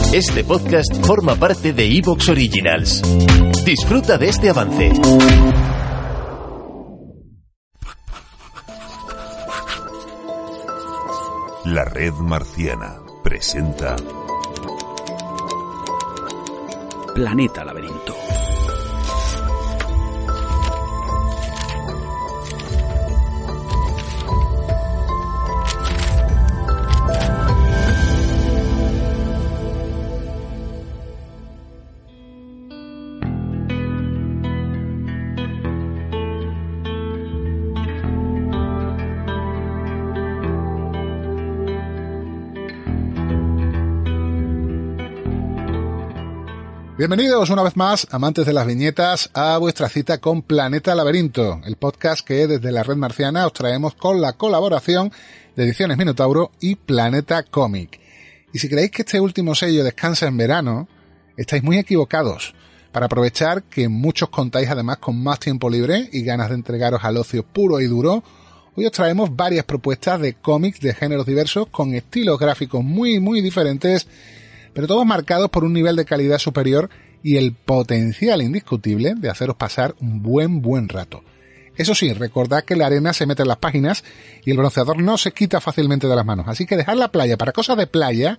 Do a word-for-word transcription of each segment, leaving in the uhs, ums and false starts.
Este podcast forma parte de iVoox Originals. Disfruta de este avance. La Red Marciana presenta Planeta Laberinto. Bienvenidos una vez más, amantes de las viñetas, a vuestra cita con Planeta Laberinto, el podcast que desde la Red Marciana os traemos con la colaboración de Ediciones Minotauro y Planeta Cómic. Y si creéis que este último sello descansa en verano, estáis muy equivocados. Para aprovechar que muchos contáis además con más tiempo libre y ganas de entregaros al ocio puro y duro, hoy os traemos varias propuestas de cómics de géneros diversos con estilos gráficos muy muy diferentes, pero todos marcados por un nivel de calidad superior y el potencial indiscutible de haceros pasar un buen buen rato. Eso sí, recordad que la arena se mete en las páginas y el bronceador no se quita fácilmente de las manos, así que dejad la playa para cosas de playa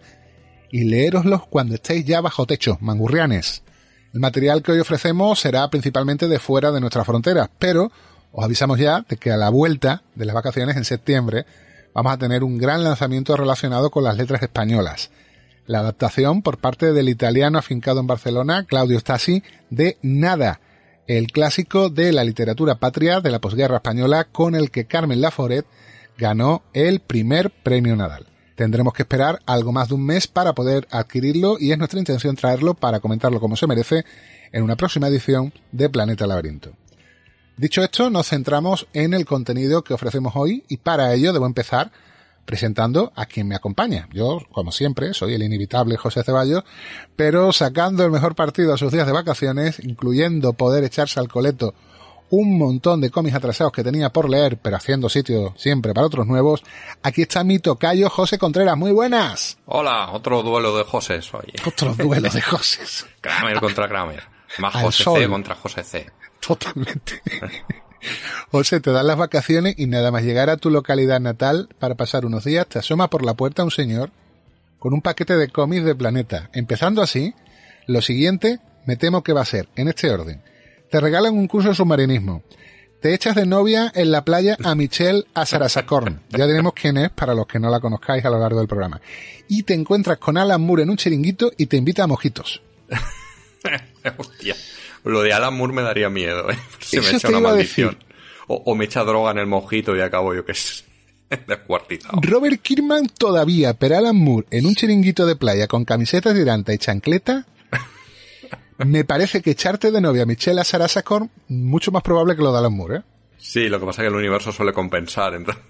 y leéroslos cuando estéis ya bajo techo, mangurrianes. El material que hoy ofrecemos será principalmente de fuera de nuestras fronteras, pero os avisamos ya de que a la vuelta de las vacaciones en septiembre vamos a tener un gran lanzamiento relacionado con las letras españolas. La adaptación por parte del italiano afincado en Barcelona, Claudio Stasi, de Nada, el clásico de la literatura patria de la posguerra española con el que Carmen Laforet ganó el primer premio Nadal. Tendremos que esperar algo más de un mes para poder adquirirlo y es nuestra intención traerlo para comentarlo como se merece en una próxima edición de Planeta Laberinto. Dicho esto, nos centramos en el contenido que ofrecemos hoy y para ello debo empezar presentando a quien me acompaña. Yo, como siempre, soy el inevitable José Ceballos, pero sacando el mejor partido a sus días de vacaciones, incluyendo poder echarse al coleto un montón de cómics atrasados que tenía por leer, pero haciendo sitio siempre para otros nuevos, aquí está mi tocayo José Contreras. ¡Muy buenas! Hola, otro duelo de Josés hoy. Otro duelo de Josés. Kramer contra Kramer. Más Al José sol. C contra José C. Totalmente. José, te dan las vacaciones y nada más llegar a tu localidad natal para pasar unos días, te asoma por la puerta un señor con un paquete de cómics de Planeta. Empezando así, lo siguiente me temo que va a ser, en este orden. Te regalan un curso de submarinismo. Te echas de novia en la playa a Michelle Azarasacorn. Ya diremos quién es para los que no la conozcáis a lo largo del programa. Y te encuentras con Alan Moore en un chiringuito y te invita a mojitos. Hostia. Lo de Alan Moore me daría miedo, ¿eh? Se Eso me echa te una iba a maldición. decir. O, o me echa droga en el mojito y acabo yo que es descuartizado. Robert Kirkman todavía, pero Alan Moore en un chiringuito de playa con camiseta tirante y chancleta, me parece que echarte de novia a Michelle Azarasacorn mucho más probable que lo de Alan Moore, ¿eh? Sí, lo que pasa es que el universo suele compensar, entonces.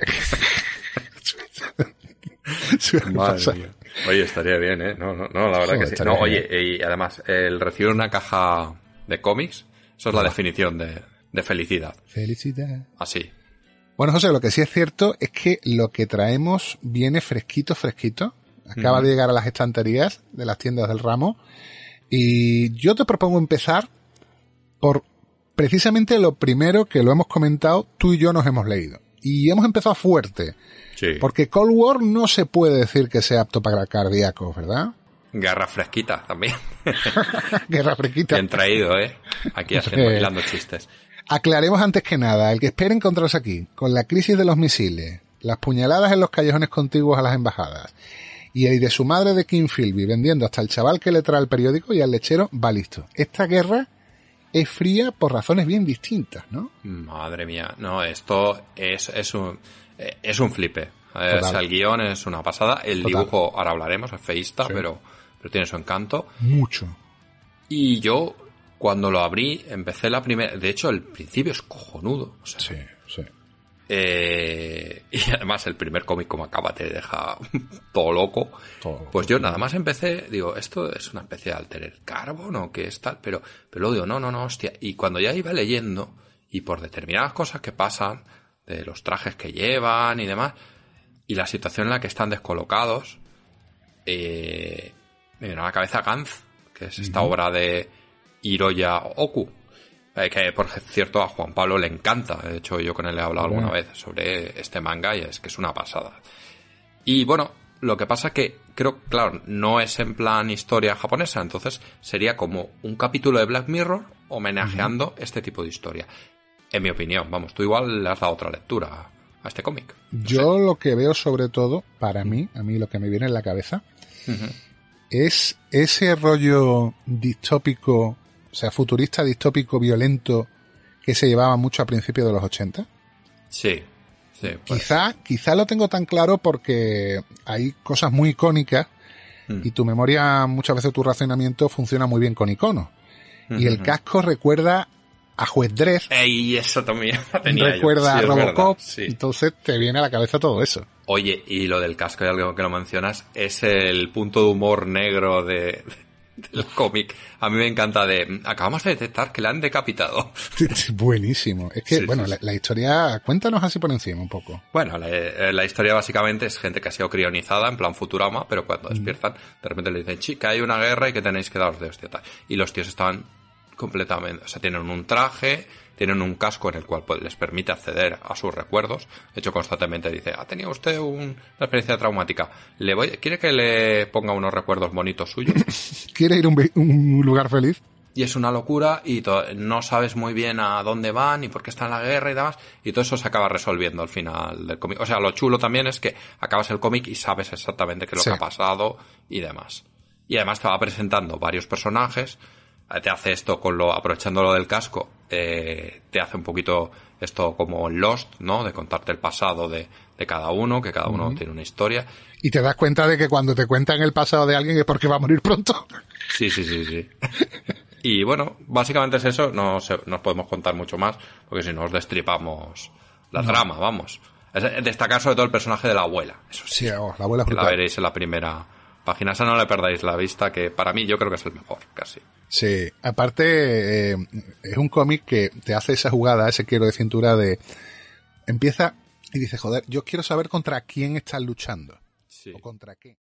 Suele Madre pasar. mía. Oye, estaría bien, ¿eh? No, no, no la verdad Joder, que sí. estaría No, bien. oye, y además, el recibir una caja de cómics, eso es la definición de, de felicidad. Felicidad. Así. Bueno, José, lo que sí es cierto es que lo que traemos viene fresquito, fresquito. Acaba Ujú. de llegar a las estanterías de las tiendas del ramo. Y yo te propongo empezar por precisamente lo primero que lo hemos comentado, tú y yo nos hemos leído. Y hemos empezado fuerte. Sí. Porque Cold War no se puede decir que sea apto para cardíacos, ¿verdad? Guerra fresquita también. Guerra fresquita. Bien traído, ¿eh? Aquí haciendo, Eh. hilando chistes. Aclaremos antes que nada, el que espera encontrarse aquí con la crisis de los misiles, las puñaladas en los callejones contiguos a las embajadas y el de su madre de King Philby vendiendo hasta el chaval que le trae el periódico y al lechero, va listo. Esta guerra es fría por razones bien distintas, ¿no? Madre mía. No, esto es, es un eh, es un flipe. Eh, Total. o sea, el guión es una pasada. El Total. dibujo, ahora hablaremos, es feísta, Sí. pero, pero tiene su encanto. Mucho. Y yo, cuando lo abrí, empecé la primera... De hecho, el principio es cojonudo. O sea, Sí, sí. Eh, y además el primer cómic como acaba te deja todo loco. Todo. Pues yo nada más empecé, digo, esto es una especie de Altered Carbon o qué es tal, pero, pero luego digo, no, no, no, hostia. Y cuando ya iba leyendo, y por determinadas cosas que pasan, de los trajes que llevan y demás, y la situación en la que están descolocados, eh, me viene a la cabeza Gantz, que es esta uh-huh. obra de Hiroya Oku, eh, que por cierto a Juan Pablo le encanta. De hecho, yo con él he hablado uh-huh. alguna vez sobre este manga y es que es una pasada. Y bueno, lo que pasa que creo, claro, no es en plan historia japonesa, entonces sería como un capítulo de Black Mirror homenajeando uh-huh. este tipo de historia. En mi opinión, vamos, tú igual le has dado otra lectura a, a este cómic. No Yo sé. Lo que veo sobre todo, para mí, a mí lo que me viene en la cabeza, uh-huh. es ese rollo distópico, o sea, futurista distópico violento que se llevaba mucho a principios de los ochenta. Sí, sí. Pues. Quizá, quizá lo tengo tan claro porque hay cosas muy icónicas uh-huh. y tu memoria, muchas veces tu razonamiento funciona muy bien con iconos. Uh-huh. Y el casco recuerda a Juez Dredd. Y eso también tenía recuerda yo. Sí, a Robocop, sí. Entonces te viene a la cabeza todo eso. Oye, y lo del casco, y algo que lo mencionas, es el punto de humor negro de, de, del cómic. A mí me encanta de, acabamos de detectar que le han decapitado. Buenísimo. Es que, sí, bueno, sí, la, sí. la historia, cuéntanos así por encima un poco. Bueno, la, la historia básicamente es gente que ha sido crionizada, en plan Futurama, pero cuando despiertan, de repente le dicen, chica, hay una guerra y que tenéis que daros de hostia. Y los tíos estaban completamente, o sea, tienen un traje, tienen un casco en el cual pues, les permite acceder a sus recuerdos. De hecho, constantemente dice, ¿ha tenido usted un, una experiencia traumática? ¿Le voy, ¿Quiere que le ponga unos recuerdos bonitos suyos? ¿Quiere ir a un, un lugar feliz? Y es una locura y to- no sabes muy bien a dónde van y por qué está en la guerra y demás. Y todo eso se acaba resolviendo al final del cómic. O sea, lo chulo también es que acabas el cómic y sabes exactamente qué es lo sí. que ha pasado y demás. Y además te va presentando varios personajes. Te hace esto con lo, aprovechando lo del casco, eh, te hace un poquito esto como Lost, ¿no? De contarte el pasado de, de cada uno, que cada uno uh-huh. tiene una historia. Y te das cuenta de que cuando te cuentan el pasado de alguien es porque va a morir pronto. Sí, sí, sí, sí. Y bueno, básicamente es eso, no se, no os podemos contar mucho más, porque si no os destripamos la no. trama, vamos. Es, destacar sobre todo el personaje de la abuela, eso sí. Sí, oh, la abuela es brutal. La veréis en la primera página, esa no le perdáis la vista, que para mí yo creo que es el mejor, casi. Sí, aparte eh, es un cómic que te hace esa jugada, ese quiero de cintura de... Empieza y dice, joder, yo quiero saber contra quién estás luchando. Sí. O contra qué.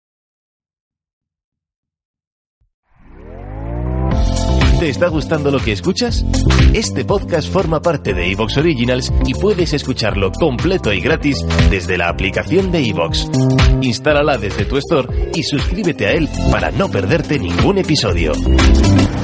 ¿Te está gustando lo que escuchas? Este podcast forma parte de iVoox Originals y puedes escucharlo completo y gratis desde la aplicación de iVoox. Instálala desde tu store y suscríbete a él para no perderte ningún episodio.